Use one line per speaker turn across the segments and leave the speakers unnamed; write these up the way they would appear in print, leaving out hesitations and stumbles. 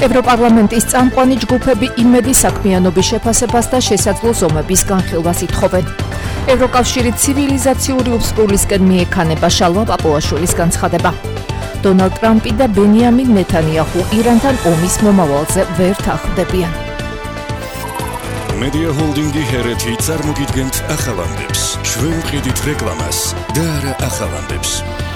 ევროპარლამენტის წამყვანი ჯგუფები იმედის საქმიანობის შეფასებას და შესაძლო ზომების განხილვას ითხოვენ. ევროკავშირი ცივილიზაციური უსწრლისკენ მიექანება შალვა პაპუაშვილის განცხადება. დონალდ ტრამპი და ბენიამინ ნეთანიაჰუ ირანთან ომის მომავალზე ვერ თანხმდებიან.
Media Holding-ი ჰერეთი წარმოგიდგენთ ახალამდებს. ჩვენ ვყიდით რეკლამას და არა ახალამდებს.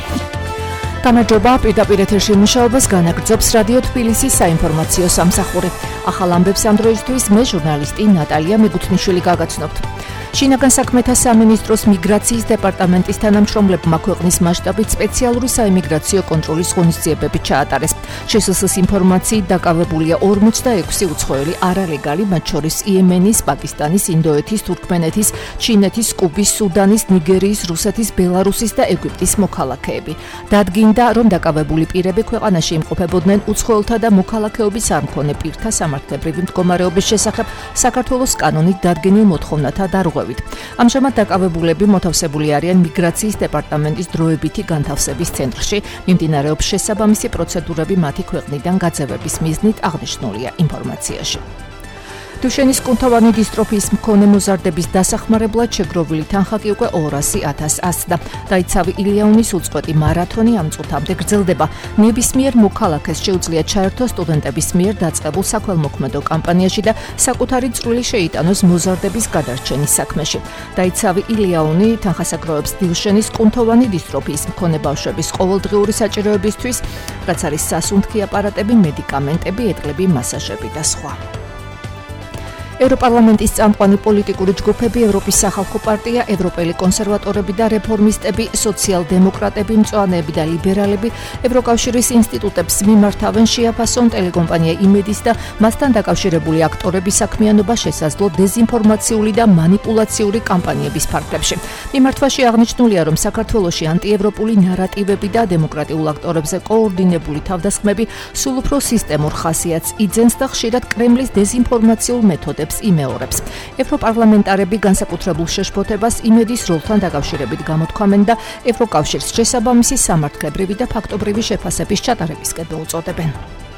გამარჯობა, პირდაპირ ეთერში მუშაობას განაგრძობს რადიო თბილისის საინფორმაციო სამსახური. ახალ ამბებს ამ დროისთვის მე ჟურნალისტი ნატალია მეგუთნიშვილი გაგაცნობთ. შინაგან საქმეთა სამინისტროს მიგრაციის დეპარტამენტის თანამშრომლებმა ქვეყნის მასშტაბით სპეციალური საიმიგრაციო კონტროლის ღონისძიებები ჩაატარეს. შესაძლოა ინფორმაციით დაკავებულია 46 უცხოელი არალეგალი, მათ შორის იემენის, პაკისტანის, ინდოეთის, თურქმენეთის, ჩინეთის, კუბის, სუდანის, ნიგერიის, რუსეთის, ბელარუსის და ეგვიპტის მოქალაქეები. დადგინდა, რომ დაკავებული პირები ქვეყანაში იმყოფებოდნენ უცხოელთა და მოქალაქეობის არ მქონე პირთა სამართლებრივი მდგომარეობის შესახებ საქართველოს კანონით დადგენილ მოთხოვნათა დარღვევით. ამჟამად დაკავებულები მოთავსებული არიან მიგრაციის დეპარტამენტის დროებითი განთავსების ცენტრში. მიმდინარეობს შესაბამისი პროცედურები მათი ქვეყნიდან გაძევების მიზნით, აღნიშნულია ინფორმაციაში. დუშენის კუნთოვანი დისტროფიის მქონე მოზარდების დასახმარებლად შეგროვილი თანხა კი უკვე 200,000 ასწდა. დაიცავი ილიაუნის უწყვეტი მარათონი ამ წუთამდე გრძელდება. ნებისმიერ მოქალაქეს შეუძლია ჩაერთო სტუდენტების მიერ დაწყებულ საქველმოქმედო კამპანიაში და საკუთარი წვლილი შეიტანოს მოზარდების გადარჩენის საქმეში. დაიცავი ილიაუნი თანხასაგროვებს დუშენის კუნთოვანი დისტროფიის მქონე ბავშვების ყოველდღიური საჭიროებისთვის, რაც არის სასუნთქი აპარატები, მედიკამენტები, ეტლები, მასაჟები და სხვა. ევროპარლამენტის წამყვანი პოლიტიკური ჯგუფები, ევროპის სახალხო პარტია, ევროპელი კონსერვატორები და რეფორმისტები, სოციალ-დემოკრატები, მწვანეები და ლიბერალები ევროკავშირის ინსტიტუტებს მიმართავენ შეაფასონ ტელეკომპანია იმედის და მასთან დაკავშირებული აქტორების საქმიანობა შესაძლო დეზინფორმაციული და მანიპულაციური კამპანიების ფარგლებში. მიმართვაში აღნიშნულია, რომ საქართველოში ანტიევროპული ნარატივები და დემოკრატიულ აქტორებზე კოორდინებული თავდასხმები სულ უფრო სისტემურ ხასიათს იძენს და ხშირად კრემლის დეზინფორმაციულ მეთოდებს იმეორებს. ევროპარლამენტარები განსაკუთრებულ შეშფოთებას იმედის როლთან დაკავშირებით გამოთქვამენ და ევროკავშირს შესაბამისი სამართლებრივი და ფაქტობრივი შეფასების ჩატარებისკენ უწოდებენ.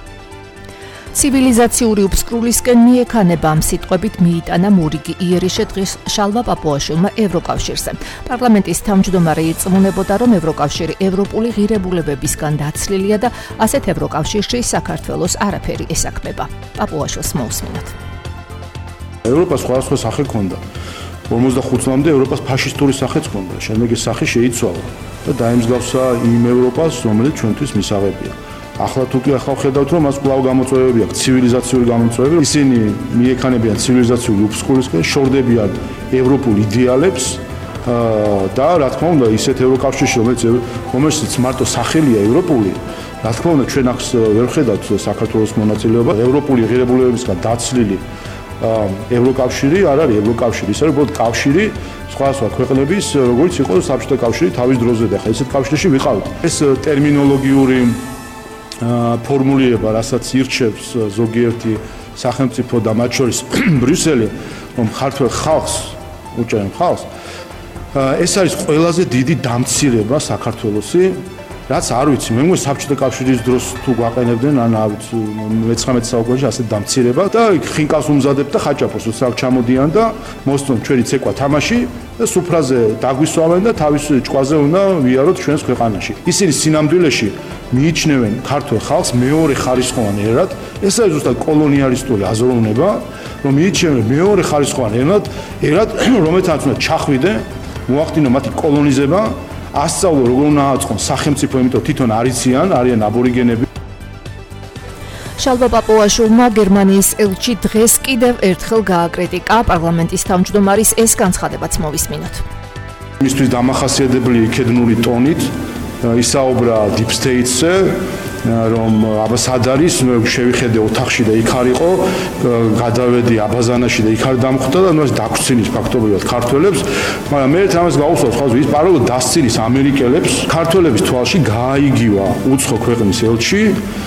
ცივილიზაციური უსწრლისკენ მიექანება ამ სიტყვებით მიიტანა მურიგი იერიშე დღეს შალვა პაპუაშვილმა ევროკავშირზე. პარლამენტის თავმჯდომარე ირწმუნებოდა, რომ ევროკავშირი ევროპული ღირებულებებისგან დაცლილია და ასეთ ევროკავშირში საქართველოს არაფერი ესაქმება. პაპუაშვილს მოусმინოთ.
ევროპას სხვადასხვა სახე ჰქონდა. 45 წლამდე ევროპას ფაშისტური სახეც ჰქონდა. შემდეგ ეს სახე შეიცვალა და დაემსგავსა იმ ევროპას, რომელიც ჩვენთვის მისაღებია. ახლა თუ კი ხედავთ, რომ მას კვლავ გამოწვევები აქვს, ცივილიზაციური გამოწვევები, ისინი მიექანებიან ცივილიზაციური უსწრლისკენ, შორდებიან ევროპულ იდეალებს და რა თქმა უნდა, ისეთ ევროკავშირში, რომელშიც მარტო სახელია ევროპული, რა თქმა უნდა, ჩვენ ახს ვერ ხედავთ საქართველოს მონაწილეობა ევროპული ღირებულებებისგან დაცლილი ევროკავშირი არ არის ევროკავშირი, ის არის უბრალოდ კავშირი სხვადასხვა ქვეყნების, როგორც იყო საბჭოთა კავშირი თავის დროზე და ხა ესეთ კავშირში ვიყავით. ეს ტერმინოლოგიური ფორმულირება, რასაც ირჩევს ზოგიერთი სახელმწიფო და მათ შორის ბრიუსელი, რომ ქართულ ხალხს, უჭერენ ხალხს, ეს არის ყველაზე დიდი დამცირება საქართველოსი, რაც არ ვიცი, მე მგონი საბჭოთა კავშირის დროს თუ გვაყენებდნენ, ან არ ვიცი, მე-19 საუკუნეში ასეთ დამცირება და ხინკალს უმზადებთ და ხაჭაპურს უცრავ ჩამოდიან და მოსწონ ჩვენი ცეკვა თამაში და სუფრაზე დაგვისვამენ და თავის ჭყვაზე უნდა ვიაროთ ჩვენს ქვეყანაში. ისინი სინამდვილეში მიიჩნევენ ქართულ ხალხს მეორე ხარისხოვან ერად, ეს არის ზუსტად კოლონიალისტური აზროვნება, რომ მიიჩნევენ მეორე ხარისხოვან ერად, რომელთანაც უნდა ჩახვიდე, მოახდინო მათი კოლონიზება. ასწავლო როგორ უნდა აწყონ სახელმწიფო, იმიტომ თვითონ არიან აბორიგენები.
შალვა პაპუაშვილმა გერმანიის ელჩი დღეს კიდევ ერთხელ გააკრიტიკა პარლამენტის თავმჯდომარის ეს განცხადებაც მოვისმინოთ.
მისთვის დამახასიათებელი იქედნური ტონით ისაუბრა deep state-ზე, რომ აბასად არის, შევიხედე ოთახში და იქ არ იყო, გადავედი აბაზანაში და იქ არ დამხვდა და მას დაგვცინის ფაქტობრივად ქართველებს, მაგრამ მე ამას გავუსვათ ხალხს, ის პარალელურად დასცინის ამერიკელებს, ქართველების თვალში გააიგივა უცხო ქვეყნის ელჩი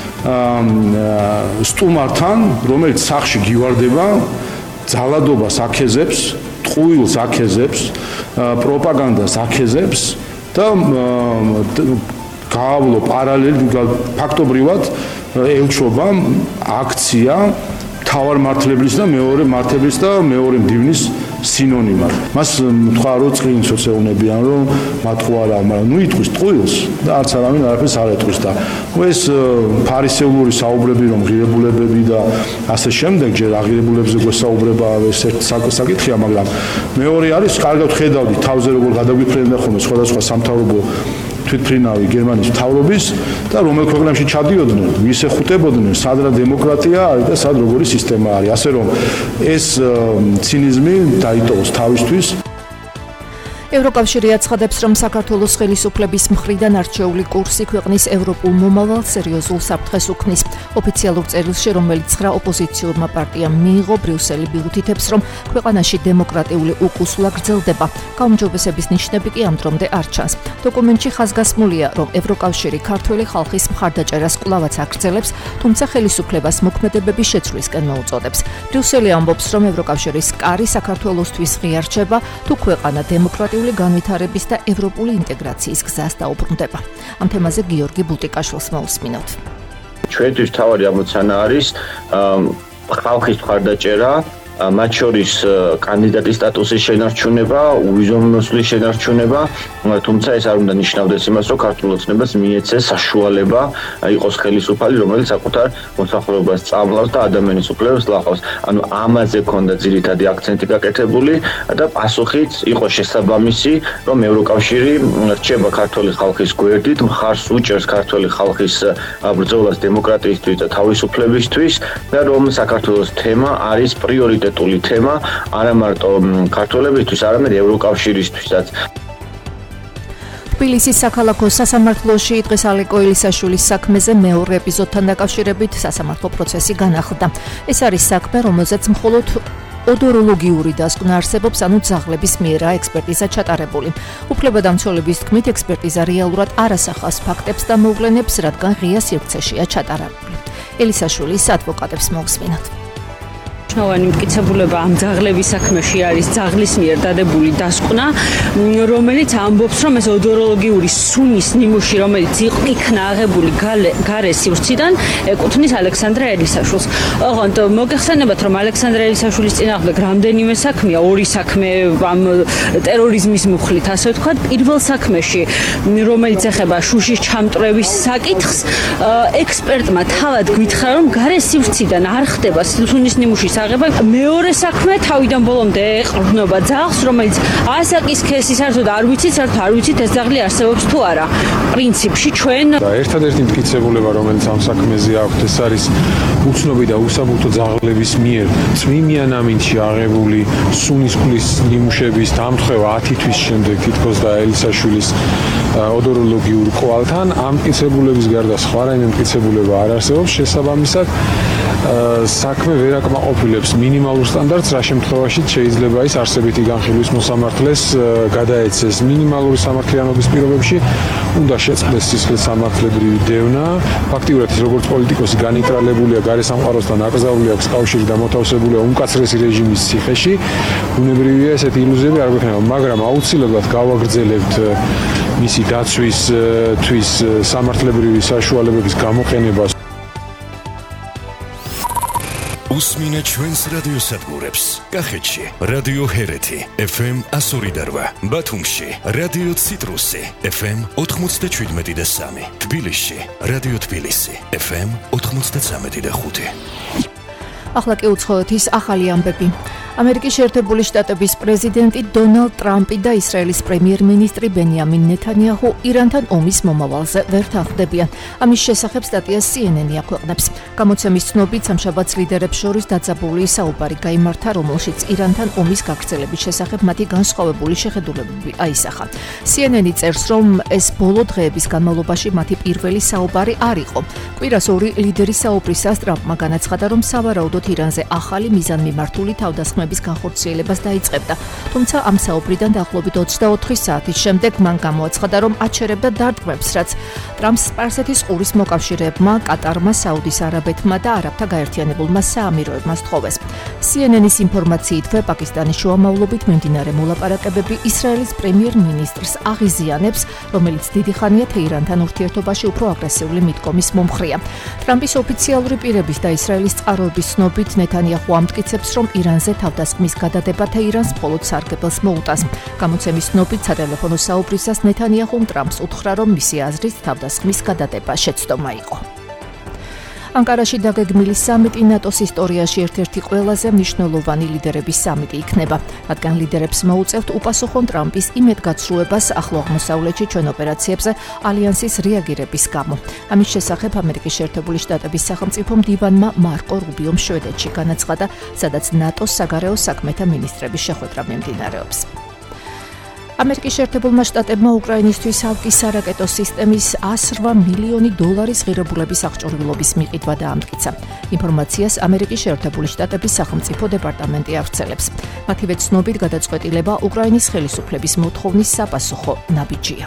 სტუმართან, რომელიც სახში გივარდება, ძალადობას აქეზებს, ტყუილს აქეზებს, პროპაგანდას აქეზებს და გაავლო პარალელი ფაქტობრივად ელჩობა აქცია თავარ მართლებლის და მეორე მართებლის და მეორე მდივნის სინონიმად. მას თქვა რომ წინ სოციალურებიან რომ მათყო არა, მაგრამ ნუ იტყვის ტყუილს და არც არავინ არაფერს არ ეტყვის და ეს ფარისეულური საუბრები რომ ღირებულებები და ასე შემდეგ ჯერ აღირებულებზე გვესაუბრება ეს ერთ საკითხია, მაგრამ მეორე არის კარგად ხედავდი თავზე როგორ გადაგვიფრენდა ხოლმე სხვადასხვა სამთავრობო თვითფრინავი გერმანიის მთავრობის და რომელ ქვეყნებში ჩადიოდნენ, ვის ეხუტებოდნენ, სად რა დემოკრატია არის და სად როგორი სისტემა არის. ასე რომ ეს ცინიზმი დაიტოვოს თავისთვის.
ევროკავშირი აცხადებს, რომ საქართველოს ხელისუფლების მხრიდან არჩეული კურსი ქვეყნის ევროპულ მომავალს სერიოზულ საფრთხეს უქმნის. ოფიციალურ წერილში, რომელიც 9 ოპოზიციურმა პარტიამ მიიღო, ბრიუსელი მიუთითებს, რომ ქვეყანაში დემოკრატიული უკუსვლა გრძელდება. გაუმჯობესების ნიშნები კი ამ დრომდე არ ჩანს. დოკუმენტში ხაზგასმულია, რომ ევროკავშირი ქართველი ხალხის მხარდაჭერას კვლავაც აგრძელებს, თუმცა ხელისუფლებას მოქმედებების შეცვლისკენ მოუწოდებს. ბრიუსელი ამბობს, რომ ევროკავშირის კარი საქართველოსთვის ღიარჩება, თუ ქვეყანა დემოკრატიული განვითარების და ევროპული ინტეგრაციის გზას დაუბრუნდება. ამ თემაზე გიორგი ბუტიკაშვილს მოусმინოთ.
ჩვენთვის თავი ამოცანა არის ხალხის მხარდაჭერა, მათ შორის კანდიდატის სტატუსის შენარჩუნება, უზომნოსლის შენარჩუნება, თუმცა ეს არ უნდა ნიშნავდეს იმას, რომ ქართულ ოცნებას მიეცეს საშუალება იყოს ხელისუფალი, რომელიც საკუთარ მოსახლეობას სწავლავს და ადამიანის უფლებებს ლახავს. ანუ ამაზე ქონდა ძირითადი აქცენტი გაკეთებული და პასუხიც იყო შესაბამისი, რომ ევროკავშირი რჩება ქართული ხალხის გვერდით, მხარს უჭერს ქართული ხალხის ბრძოლას დემოკრატიისთვის და თავისუფლებისთვის და რომ საქართველოს თემა არის პრიორიტეტი თემა არა მარტო ქართველებისთვის, არამედ ევროკავშირისთვისაც.
თბილისის საქალაქო სასამართლოში დღეს ალეკო ელისაშვილის საქმეზე მეორე ეპიზოდთან დაკავშირებით სასამართლო პროცესი განახლდა. ეს არის საქმე, რომელზეც მხოლოდ ოდოროლოგიური დასკვნა არსებობს, ანუ ძაღლების მიერაა ექსპერტიზა ჩატარებული. უფლებადამცველების თქმით, ექსპერტიზა რეალურად არ ასახავს ფაქტებს და მოვლენებს, რადგან ღია სივრცეშია ჩატარებული. ელისაშვილის ადვოკატებს მოусმინოთ.
მნიშვნელოვანი მტკიცებულება ამ ძაღლების საქმეში არის ძაღლის მიერ დადებული დასკვნა, რომელიც ამბობს, რომ ეს ოდოროლოგიური სუნის ნიმუში, რომელიც იქნა აღებული გარე სივრციდან, ეკუთვნის ალექსანდრე ელისაშვილს. ოღონდ მოგეხსენებათ, რომ ალექსანდრე ელისაშვილის წინააღმდეგ რამდენიმე საქმეა, ორი საქმე ამ ტერორიზმის მუხლით, ასე ვთქვათ, პირველ საქმეში, რომელიც ეხება შუშის ჩამტვრევის საკითხს, ექსპერტმა თავად გვითხრა, რომ გარე სივრციდან არ ხდება სუნის ნიმუშის მეორე საქმე თავიდან ბოლომდე ეყრდნობა ძაღლს, რომელიც ასაკის სქესი საერთოდ არ ვიცით ეს ძაღლი არსებობს თუ არა. პრინციპში ჩვენ
ერთადერთი მტკიცებულება, რომელიც ამ საქმეზე აქვს, ეს არის უცნობი და უსაბუთო ძაღლების მიერ წვიმიან ამინდში აღებული სუნის ქulis ნიმუშების დამთხევა 10 თვის შემდეგ თითქოს და ელისაშვილის ოდოროლოგიურ კვალთან ამ მტკიცებულების გარდა სხვა რაიმე მტკიცებულება არ არსებობს. შესაბამისად საქმე ვერ აკმაყოფილებს მინიმალურ სტანდარტს, რა შემთხვევაშიც შეიძლება ის არსებითი განხილვის მოსამართლეს გადაეცეს. მინიმალური სამართლიანობის პირობებში უნდა შეწყდეს სისხლის სამართლებრივი დევნა. ფაქტიურად ის როგორც პოლიტიკოსი განიტრალებულია გარე სამყაროსთან, აკრძალული აქვს კავშირი და მოთავსებულია უმკაცრესი რეჟიმის ციხეში. ბუნებრივია ესეთი ილუზიები არ გვექნება, მაგრამ აუცილებლად გავაგრძელებთ მისი დაცვისთვის სამართლებრივი საშუალებების გამოყენებას.
უსმინეთ ჩვენს რადიოსადგურებს. კახეთში რადიო ჰერეთი FM 102.8, ბათუმში რადიო ციტრუსი FM 97.3, თბილისში რადიო თბილისი FM 93.5.
ახლა კი უცხოეთის ახალი ამბები. ამერიკის შეერთებული შტატების პრეზიდენტი დონალდ ტრამპი და ისრაელის პრემიერ-მინისტრი ბენიამინ ნეთანიაჰუ ირანთან ომის მომავალზე ვერ თანხმდებიან. ამის შესახებ სტატია CNN-ი აქვეყნებს. გამოცემის ცნობით სამშაბათს ლიდერებს შორის დაძაბული საუბარი გაიმართა, რომელშიც ირანთან ომის გაგრძელების შესახებ მათი განსხვავებული შეხედულებები აისახა. CNN-ი წერს, რომ ეს ბოლო დღეების განმავლობაში მათი პირველი საუბარი არ იყო. კვირას ორი ლიდერის საუბრისას ტრამპმა განაცხადა, რომ სავარაუდოდ ირანზე ახალი მიზანმიმართული თავდასხმები შეთანხმების განხორციელებას დაიწყებდა. თუმცა ამ საუბრიდან დაახლოებით 24 საათის შემდეგ მან გამოაცხადა, რომ აჩერებდა დარტყმებს, რაც ტრამპს სპარსეთის ყურის მოკავშირეებმა, კატარმა, საუდის არაბეთმა და არაბთა გაერთიანებულმა საამიროებმა სთხოვეს. CNN-ის ინფორმაციით, პაკისტანის შუამავლობით მიმდინარე მოლაპარაკებები ისრაელის პრემიერ-მინისტრს აღიზიანებს, რომელიც დიდი ხანია თეირანთან ურთიერთობაში უფრო აგრესიული მიდგომის მომხრეა. ტრამპის ოფიციალური პირების და ისრაელის წყაროების ცნობით, ნეთანიაჰუ ამტკიცებს, რომ ირანზე თავდასხმის გადადება თეირანს მხოლოდ სარგებელს მოუტანს. გამოცემის ცნობით, სატელეფონო საუბრისას ნეთანიაჰუმ ტრამპს უთხრა, რომ მისი აზრით თავდასხმის გადადება შეცდომა იყო. ანკარაში დაგეგმილი სამიტი ნატოს ისტორიაში ერთ-ერთი ყველაზე მნიშვნელოვანი ლიდერების სამიტი იქნება, რადგან ლიდერებს მოუწევთ უპასუხონ ტრამპის იმედგაცრუებას ახლო აღმოსავლეთში ჩვენ ოპერაციებზე ალიანსის რეაგირების გამო. ამის შესახებ ამერიკის შეერთებული შტატების სახელმწიფო მდივანმა მარკო რუბიომ შვედეთში განაცხადა, სადაც ნატოს საგარეო საქმეთა მინისტრების შეხვედრა მიმდინარეობს. ამერიკის შეერთებულმა შტატებმა უკრაინისთვის ავკის სარაკეტო სისტემის $108 მილიონი ღირებულების აღჭურვილობის მიყიდვა დაამტკიცა. ინფორმაციას ამერიკის შეერთებული შტატების სახელმწიფო დეპარტამენტი ავრცელებს. მათივე ცნობით გადაწყვეტილება უკრაინის ხელისუფლების მოთხოვნის საპასუხო ნაბიჯია.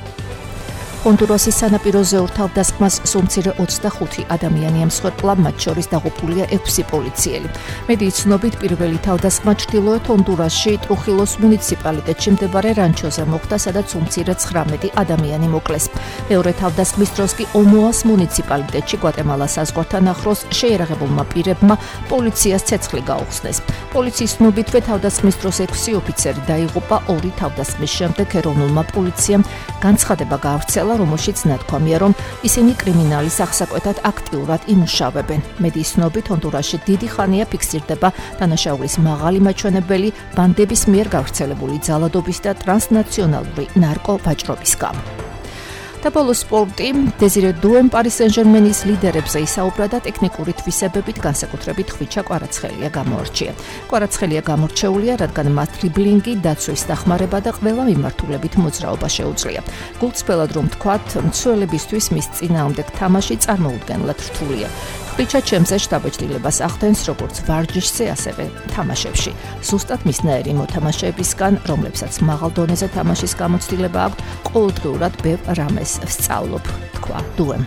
ჰონდურასის სანაპიროზე თავდასხმას სულ მცირე 25 ადამიანი ამსხვერპლა, მათ შორის დაღუპულია 6 პოლიციელი. მედიის ცნობით პირველი თავდასხმა ჩრდილოეთ ჰონდურასში ტრუხილოს მუნიციპალიტეტში მდებარე რანჩოზე მოხდა, სადაც სულ მცირე 19 ადამიანი მოკლეს. მეორე თავდასხმის დროს კი ომოას მუნიციპალიტეტში გვატემალას საზღვართან ახლოს შეიარაღებულმა პირებმა პოლიციას ცეცხლი გაუხსნეს. პოლიციის ცნობითვე თავდასხმის დროს 6 ოფიცერი დაიღუპა, 2 თავდასხმის შემდეგ ეროვნულმა პოლიციამ განცხადება გაავრცელა, რომელშიც ნათქვამია, რომ ისინი კრიმინალის აღსაკვეთად აქტიურად იმუშავებენ. მედიის ცნობით, ჰონდურასში დიდი ხანია ფიქსირდება დანაშაულის მაღალი მაჩვენებელი ბანდების მიერ გავრცელებული ძალადობის და ტრანსნაციონალური ნარკოვაჭრობის გამო. და ბოლო სპორტი, დეზირე დუემ პარი სენ-ჟერმენის ლიდერებზე ისაუბრა და ტექნიკური თვისებებით განსაკუთრებით ხვიჩა კვარაცხელია გამოარჩია. კვარაცხელია გამორჩეულია, რადგან მათ დრიბლინგი, დაცვის დახმარება და ყველა მიმართულებით მოძრაობა შეუძლია. გულწრფელად რომ ვთქვათ, მცველებისთვის მის წინააღმდეგ თამაში წარმოუდგენლად რთულია. ხვიჩა ჩემზე შთაბეჭდილებას ახდენს როგორც ვარჯიშზე, ასევე თამაშებში. ზუსტად მისნაირი მოთამაშეებისგან, რომლებსაც მაღალ დონეზე თამაშის გამოცდილება აქვს, ყოველდღიურად ბევრ რამეს ვსწავლობ, თქვა დუემ.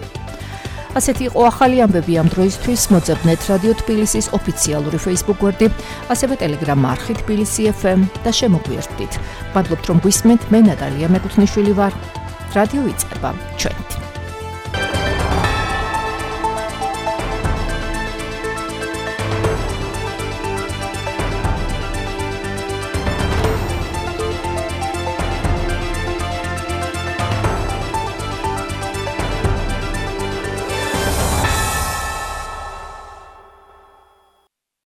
ასეთი იყო ახალი ამბები ამ დროისთვის. მოძებნეთ რადიო თბილისის ოფიციალური Facebook გვერდი, ასევე Telegram არხი თბილისი FM და შემოგვიერთდით. მადლობთ რომ გვისმენთ, მე ნატალია მეკუთვნიშვილი ვარ. რადიო იწყება ჩვენით.